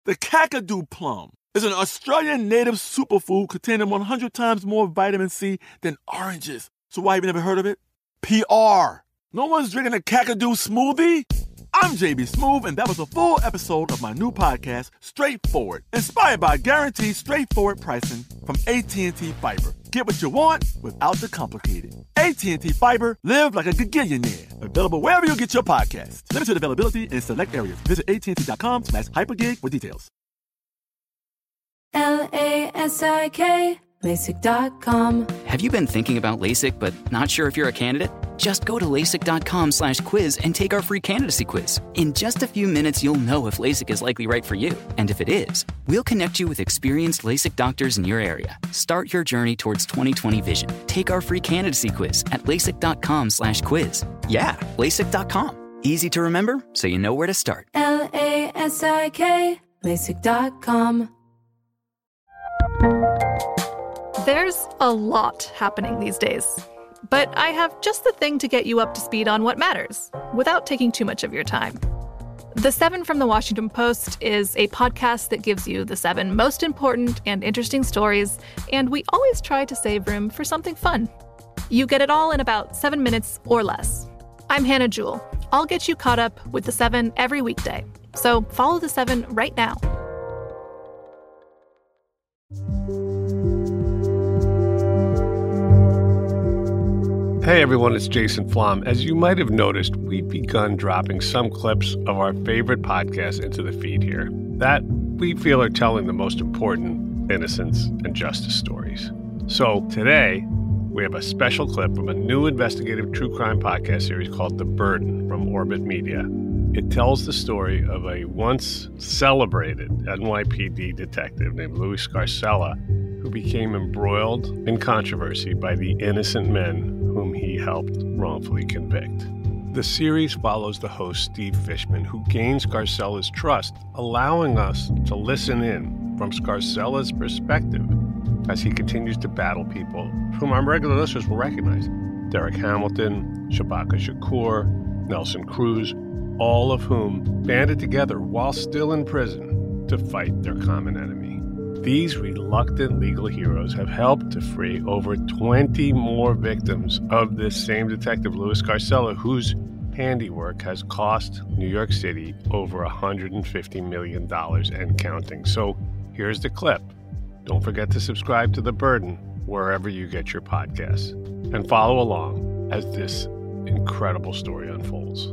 The Kakadu plum is an Australian native superfood containing 100 times more vitamin C than oranges. So why have you never heard of it? PR. No one's drinking a Kakadu smoothie? I'm JB Smoove, and that was a full episode of my new podcast, Straightforward, inspired by guaranteed straightforward pricing from AT&T Fiber. Get what you want without the complicated. AT&T Fiber, live like a gigillionaire. Available wherever you get your podcasts. Limited availability in select areas. Visit AT&T.com/hypergig for details. LASIK, LASIK.com. Have you been thinking about LASIK but not sure if you're a candidate? Just go to LASIK.com/quiz and take our free candidacy quiz. In just a few minutes, you'll know if LASIK is likely right for you. And if it is, we'll connect you with experienced LASIK doctors in your area. Start your journey towards 20/20 vision. Take our free candidacy quiz at LASIK.com/quiz. Yeah, LASIK.com. Easy to remember, so you know where to start. LASIK, LASIK.com. There's a lot happening these days. But I have just the thing to get you up to speed on what matters, without taking too much of your time. The 7 from the Washington Post is a podcast that gives you the 7 most important and interesting stories, and we always try to save room for something fun. You get it all in about 7 minutes or less. I'm Hannah Jewell. I'll get you caught up with the 7 every weekday. So follow the 7 right now. Hey everyone, it's Jason Flom. As you might have noticed, we've begun dropping some clips of our favorite podcasts into the feed here that we feel are telling the most important innocence and justice stories. So today, we have a special clip from a new investigative true crime podcast series called The Burden from Orbit Media. It tells the story of a once celebrated NYPD detective named Louis Scarcella, who became embroiled in controversy by the innocent men whom he helped wrongfully convict. The series follows the host Steve Fishman, who gains Scarcella's trust, allowing us to listen in from Scarcella's perspective as he continues to battle people whom our regular listeners will recognize. Derek Hamilton, Shabaka Shakur, Nelson Cruz, all of whom banded together while still in prison to fight their common enemy. These reluctant legal heroes have helped to free over 20 more victims of this same detective, Louis Scarcella, whose handiwork has cost New York City over $150 million and counting. So here's the clip. Don't forget to subscribe to The Burden wherever you get your podcasts, and follow along as this incredible story unfolds.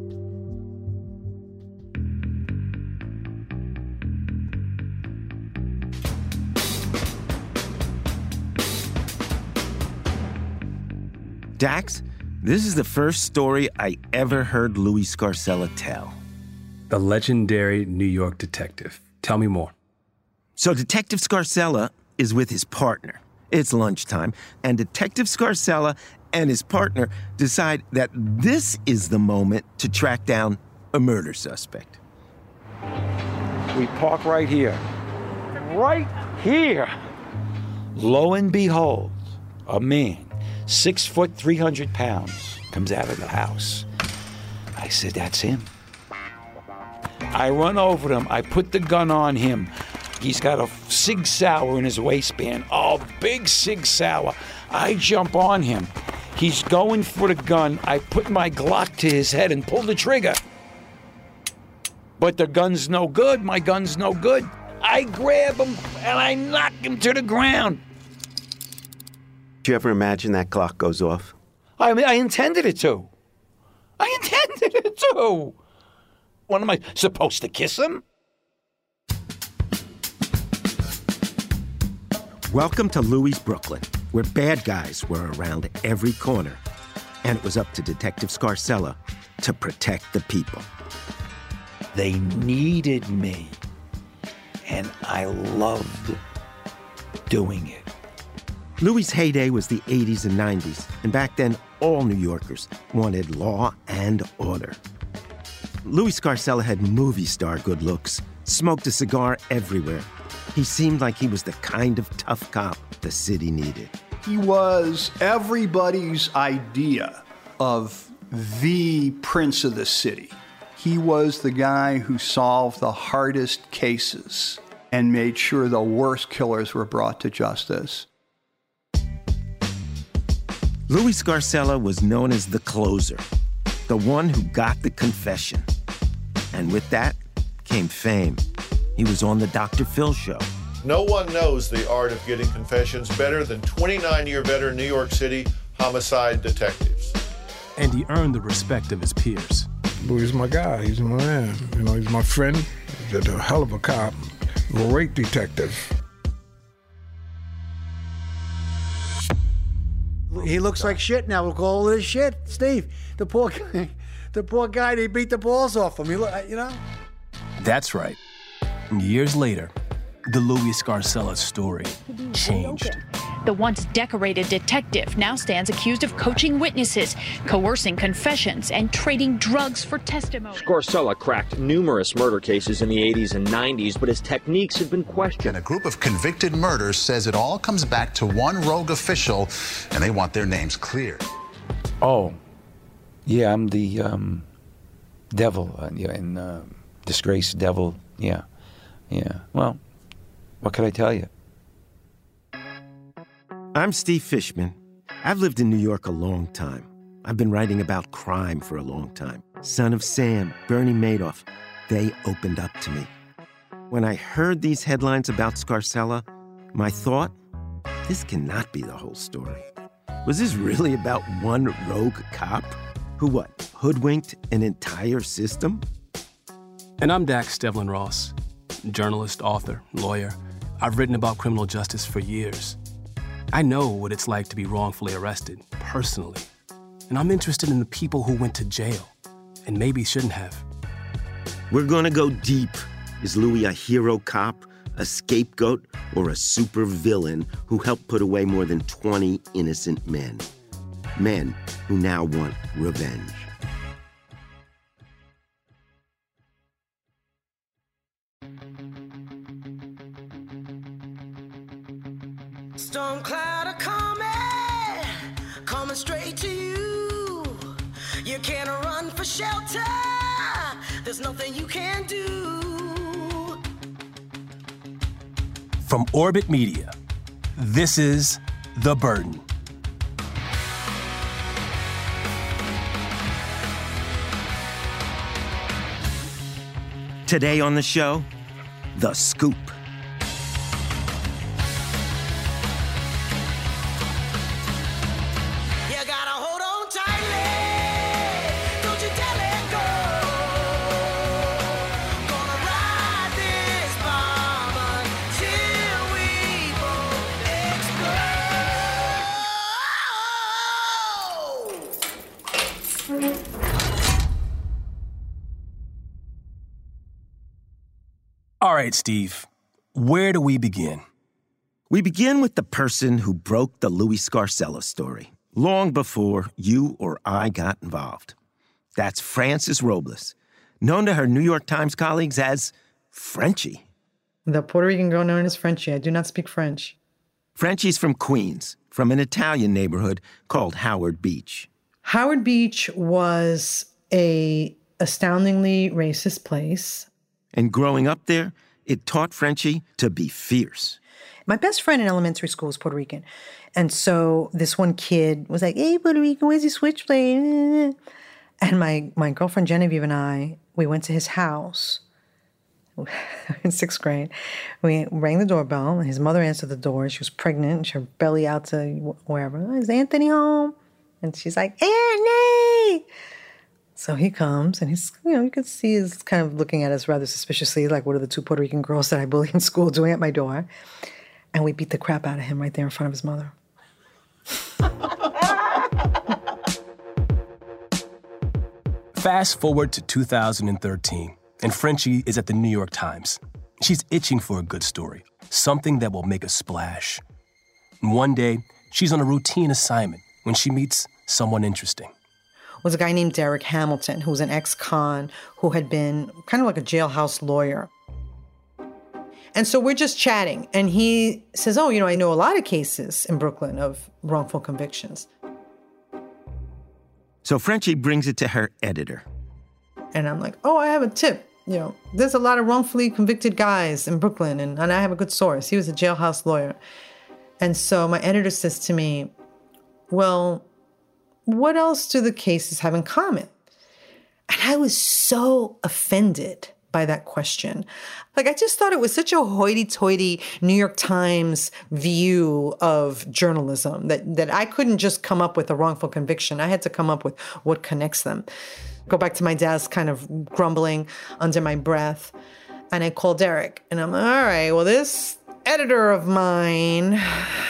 Dax, this is the first story I ever heard Louis Scarcella tell. The legendary New York detective. Tell me more. So Detective Scarcella is with his partner. It's lunchtime, and Detective Scarcella and his partner decide that this is the moment to track down a murder suspect. We park right here. Right here. Lo and behold, a man, 6 foot, 300 pounds, comes out of the house. I said, that's him. I run over to him. I put the gun on him. He's got a Sig Sauer in his waistband. Oh, big Sig Sauer. I jump on him. He's going for the gun. I put my Glock to his head and pull the trigger. But the gun's no good. My gun's no good. I grab him and I knock him to the ground. Do you ever imagine that Glock goes off? I mean, I intended it to. What am I supposed to kiss him? Welcome to Louis' Brooklyn, where bad guys were around every corner. And it was up to Detective Scarcella to protect the people. They needed me, and I loved doing it. Louis' heyday was the 80s and 90s, and back then, all New Yorkers wanted law and order. Louis Scarcella had movie star good looks, smoked a cigar everywhere. He seemed like he was the kind of tough cop the city needed. He was everybody's idea of the prince of the city. He was the guy who solved the hardest cases and made sure the worst killers were brought to justice. Louis Scarcella was known as the closer, the one who got the confession. And with that came fame. He was on the Dr. Phil show. No one knows the art of getting confessions better than 29-year veteran New York City homicide detectives. And he earned the respect of his peers. Louis is my guy. He's my man. You know, he's my friend. He's a hell of a cop. Great detective. He looks like shit now with all this shit, Steve. The poor guy, they beat the balls off him. You know? That's right. Years later, the Louis Scarcella story changed. The once decorated detective now stands accused of coaching witnesses, coercing confessions, and trading drugs for testimony. Scarcella cracked numerous murder cases in the 80s and 90s, but his techniques have been questioned. And a group of convicted murderers says it all comes back to one rogue official, and they want their names cleared. Oh, yeah, I'm the devil, and disgraced devil, yeah. Well, what could I tell you? I'm Steve Fishman. I've lived in New York a long time. I've been writing about crime for a long time. Son of Sam, Bernie Madoff, they opened up to me. When I heard these headlines about Scarcella, my thought, this cannot be the whole story. Was this really about one rogue cop who hoodwinked an entire system? And I'm Dax Devlin Ross, journalist, author, lawyer. I've written about criminal justice for years. I know what it's like to be wrongfully arrested, personally. And I'm interested in the people who went to jail and maybe shouldn't have. We're gonna go deep. Is Louis a hero cop, a scapegoat, or a super villain who helped put away more than 20 innocent men? Men who now want revenge. Storm cloud coming straight to you. You can't run for shelter. There's nothing you can do. From Orbit Media, this is The Burden. Today on the show, The Scoop. All right, Steve, where do we begin? We begin with the person who broke the Louis Scarcella story, long before you or I got involved. That's Frances Robles, known to her New York Times colleagues as Frenchie. The Puerto Rican girl known as Frenchie. I do not speak French. Frenchie's from Queens, from an Italian neighborhood called Howard Beach. Howard Beach was an astoundingly racist place. And growing up there, it taught Frenchie to be fierce. My best friend in elementary school was Puerto Rican. And so this one kid was like, "Hey, Puerto Rican, where's your switchblade?" And my girlfriend Genevieve and I, we went to his house in 6th grade. We rang the doorbell, and his mother answered the door. She was pregnant, and she had her belly out to wherever. "Is Anthony home?" And she's like, "Anthony!" So he comes, and he's, you could see he's kind of looking at us rather suspiciously, like, what are the two Puerto Rican girls that I bully in school doing at my door? And we beat the crap out of him right there in front of his mother. Fast forward to 2013, and Frenchie is at the New York Times. She's itching for a good story, something that will make a splash. And one day, she's on a routine assignment when she meets someone interesting. Was a guy named Derek Hamilton, who was an ex-con who had been kind of like a jailhouse lawyer. And so we're just chatting, and he says, "Oh, I know a lot of cases in Brooklyn of wrongful convictions." So Frenchie brings it to her editor. And I'm like, oh, I have a tip. You know, there's a lot of wrongfully convicted guys in Brooklyn, and I have a good source. He was a jailhouse lawyer. And so my editor says to me, well, what else do the cases have in common? And I was so offended by that question. Like, I just thought it was such a hoity-toity New York Times view of journalism that I couldn't just come up with a wrongful conviction. I had to come up with what connects them. Go back to my desk, kind of grumbling under my breath. And I call Derek, and I'm like, all right, well, this editor of mine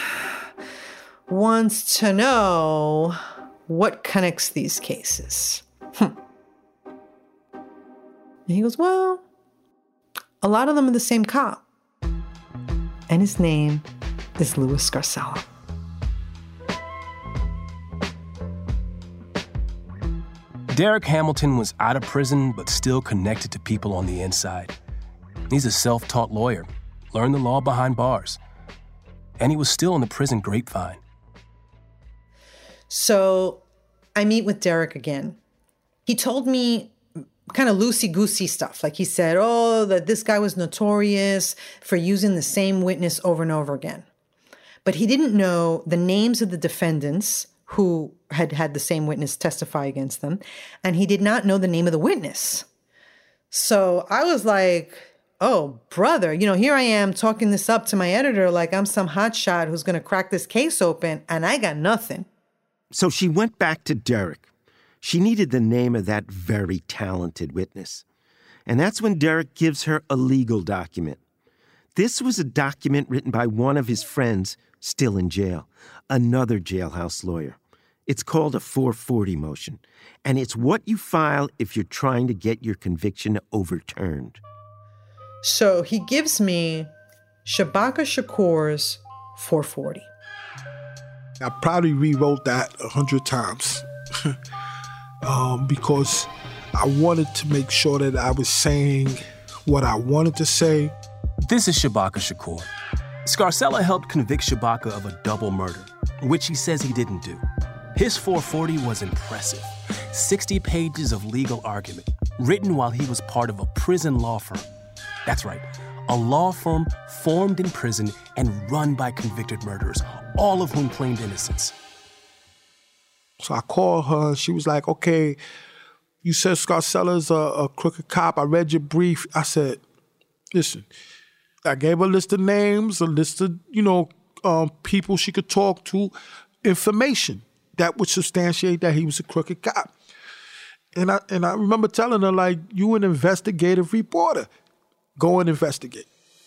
wants to know what connects these cases. And he goes, well, a lot of them are the same cop. And his name is Louis Scarcella. Derek Hamilton was out of prison, but still connected to people on the inside. He's a self-taught lawyer, learned the law behind bars. And he was still in the prison grapevine. So I meet with Derek again. He told me kind of loosey-goosey stuff. Like he said, oh, that this guy was notorious for using the same witness over and over again. But he didn't know the names of the defendants who had had the same witness testify against them. And he did not know the name of the witness. So I was like, oh, brother, you know, here I am talking this up to my editor like I'm some hotshot who's going to crack this case open, and I got nothing. So she went back to Derek. She needed the name of that very talented witness. And that's when Derek gives her a legal document. This was a document written by one of his friends still in jail, another jailhouse lawyer. It's called a 440 motion, and it's what you file if you're trying to get your conviction overturned. So he gives me Shabaka Shakur's 440. I probably rewrote that 100 times because I wanted to make sure that I was saying what I wanted to say. This is Shabaka Shakur. Scarcella helped convict Shabaka of a double murder, which he says he didn't do. His 440 was impressive. 60 pages of legal argument, written while he was part of a prison law firm. That's right, a law firm formed in prison and run by convicted murderers, all of whom claimed innocence. So I called her, and she was like, okay, you said Scarcella's a crooked cop. I read your brief. I said, listen, I gave her a list of names, a list of, people she could talk to, information that would substantiate that he was a crooked cop. And I remember telling her, like, you an investigative reporter. Go and investigate.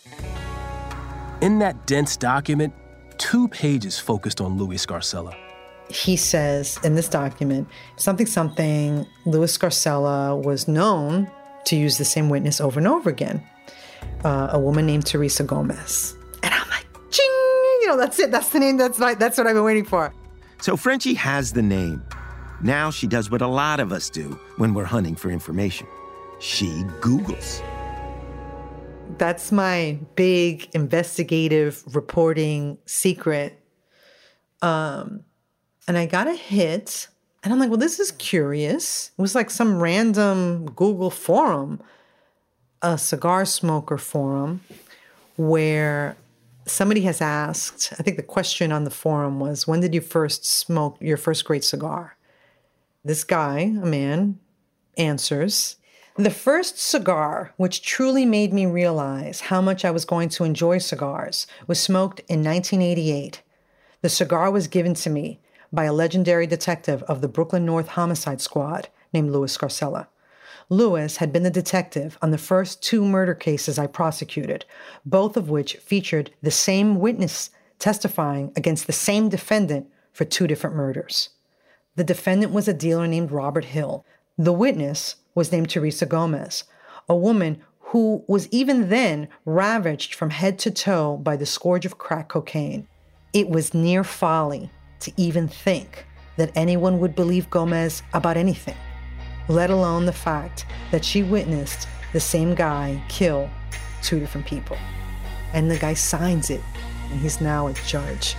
In that dense document, 2 pages focused on Louis Scarcella. He says in this document, something, Louis Scarcella was known to use the same witness over and over again. A woman named Teresa Gomez. And I'm like, ching! That's it. That's the name. That's what I've been waiting for. So Frenchie has the name. Now she does what a lot of us do when we're hunting for information. She Googles. That's my big investigative reporting secret. And I got a hit, and I'm like, well, this is curious. It was like some random Google forum, a cigar smoker forum, where somebody has asked, I think the question on the forum was, when did you first smoke your first great cigar? This guy, a man, answers, the first cigar, which truly made me realize how much I was going to enjoy cigars, was smoked in 1988. The cigar was given to me by a legendary detective of the Brooklyn North Homicide Squad named Louis Scarcella. Louis had been the detective on the first 2 murder cases I prosecuted, both of which featured the same witness testifying against the same defendant for 2 different murders. The defendant was a dealer named Robert Hill. The witness was named Teresa Gomez, a woman who was even then ravaged from head to toe by the scourge of crack cocaine. It was near folly to even think that anyone would believe Gomez about anything, let alone the fact that she witnessed the same guy kill 2 different people. And the guy signs it, and he's now a judge.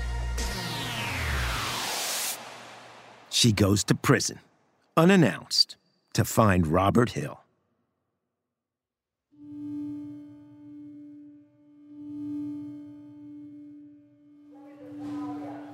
She goes to prison, unannounced, to find Robert Hill.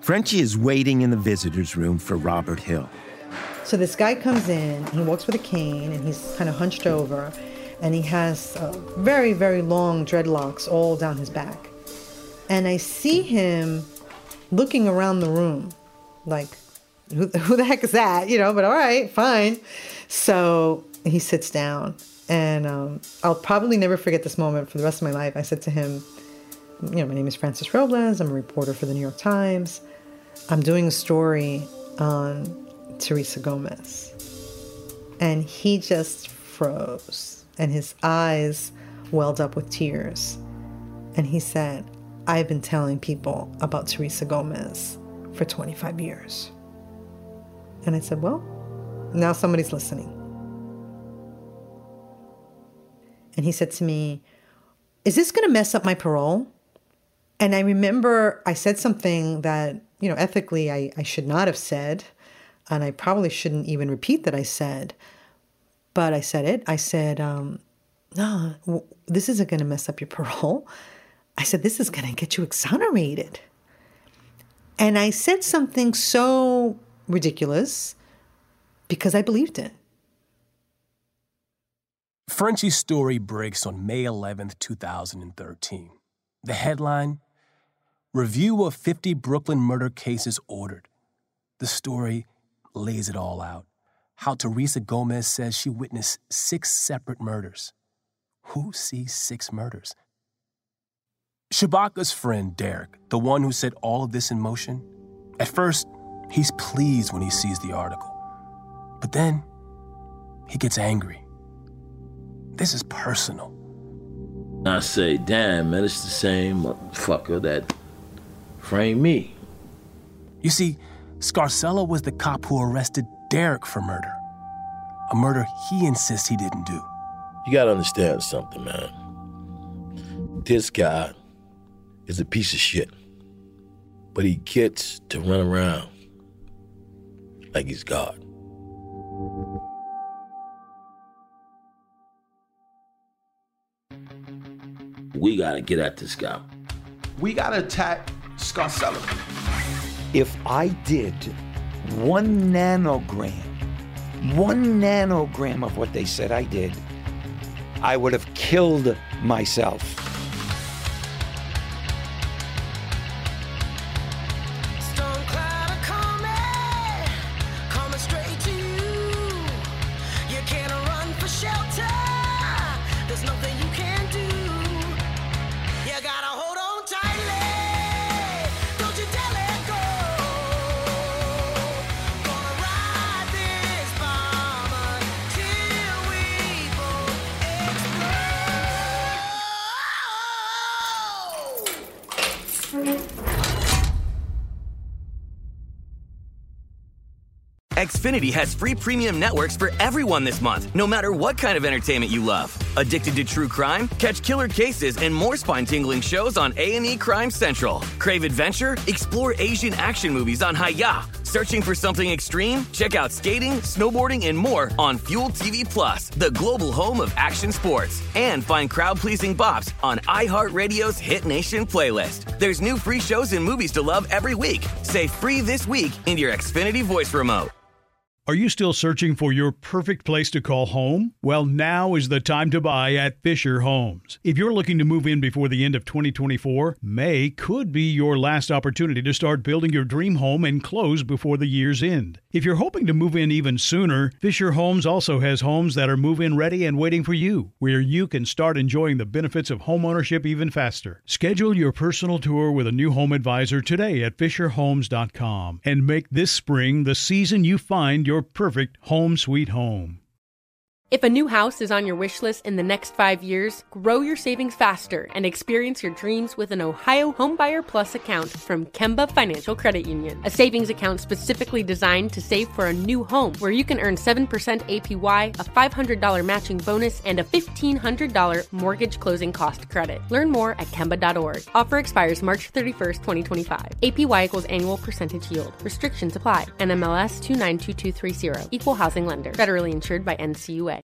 Frenchie is waiting in the visitor's room for Robert Hill. So this guy comes in, he walks with a cane, and he's kind of hunched over, and he has very, very long dreadlocks all down his back. And I see him looking around the room, like, who the heck is that? But all right, fine. So he sits down, and I'll probably never forget this moment for the rest of my life. I said to him, my name is Francis Robles. I'm a reporter for the New York Times. I'm doing a story on Teresa Gomez. And he just froze, and his eyes welled up with tears. And he said, I've been telling people about Teresa Gomez for 25 years. And I said, well, now somebody's listening. And he said to me, is this going to mess up my parole? And I remember I said something that, ethically I should not have said, and I probably shouldn't even repeat that I said, but I said it. I said, no, this isn't going to mess up your parole. I said, this is going to get you exonerated. And I said something so ridiculous because I believed it. Frenchie's story breaks on May 11th, 2013. The headline, Review of 50 Brooklyn Murder Cases Ordered. The story lays it all out. How Teresa Gomez says she witnessed 6 separate murders. Who sees 6 murders? Shabaka's friend, Derek, the one who set all of this in motion, at first, he's pleased when he sees the article. But then, he gets angry. This is personal. I say, damn, man, it's the same motherfucker that framed me. You see, Scarcella was the cop who arrested Derek for murder. A murder he insists he didn't do. You gotta understand something, man. This guy is a piece of shit. But he gets to run around like he's God. We gotta get at this guy. We gotta attack Scarcella. If I did 1 nanogram of what they said I did, I would have killed myself. Xfinity has free premium networks for everyone this month, no matter what kind of entertainment you love. Addicted to true crime? Catch killer cases and more spine-tingling shows on A&E Crime Central. Crave adventure? Explore Asian action movies on Hi-Ya. Searching for something extreme? Check out skating, snowboarding, and more on Fuel TV Plus, the global home of action sports. And find crowd-pleasing bops on iHeartRadio's Hit Nation playlist. There's new free shows and movies to love every week. Say free this week in your Xfinity voice remote. Are you still searching for your perfect place to call home? Well, now is the time to buy at Fisher Homes. If you're looking to move in before the end of 2024, May could be your last opportunity to start building your dream home and close before the year's end. If you're hoping to move in even sooner, Fisher Homes also has homes that are move-in ready and waiting for you, where you can start enjoying the benefits of homeownership even faster. Schedule your personal tour with a new home advisor today at FisherHomes.com and make this spring the season you find your perfect home sweet home. If a new house is on your wish list in the next 5 years, grow your savings faster and experience your dreams with an Ohio Homebuyer Plus account from Kemba Financial Credit Union. A savings account specifically designed to save for a new home, where you can earn 7% APY, a $500 matching bonus, and a $1,500 mortgage closing cost credit. Learn more at Kemba.org. Offer expires March 31st, 2025. APY equals annual percentage yield. Restrictions apply. NMLS 292230. Equal housing lender. Federally insured by NCUA.